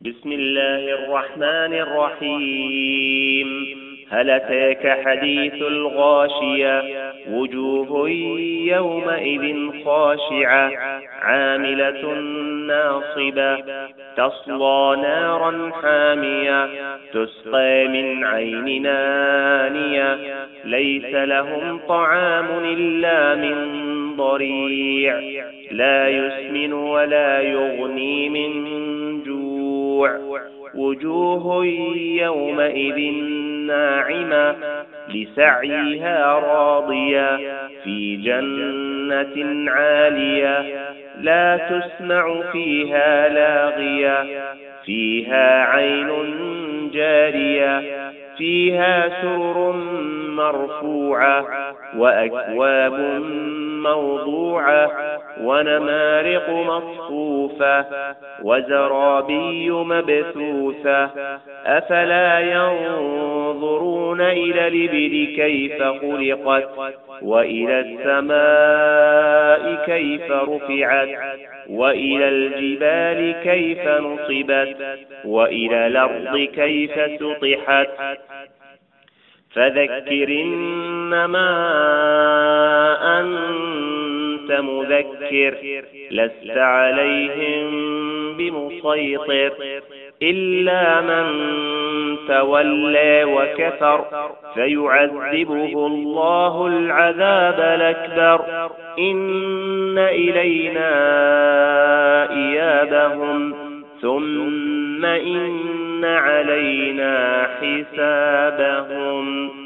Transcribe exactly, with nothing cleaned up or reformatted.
بسم الله الرحمن الرحيم. هل أتاك حديث الغاشية؟ وجوه يومئذ خاشعة عاملة ناصبة تصلى نارا حامية تسقى من عين آنية ليس لهم طعام إلا من ضريع لا يسمن ولا يغني من جوع. وجوه يومئذ ناعمة لسعيها راضية في جنة عالية لا تسمع فيها لاغية فيها عين جارية فيها سرر مرفوعة وأكواب موضوعة ونمارق مصفوفة وزرابي مبثوثة أفلا ينظرون إلى الإبل كيف خلقت وإلى السماء كيف رفعت وإلى الجبال كيف نصبت وإلى الأرض كيف سطحت فذكر إنما أنت مذكر لست عليهم بمسيطر إلا من تولى وكفر فيعذبه الله العذاب الأكبر إن إلينا إيابهم ثم إن علينا حسابهم.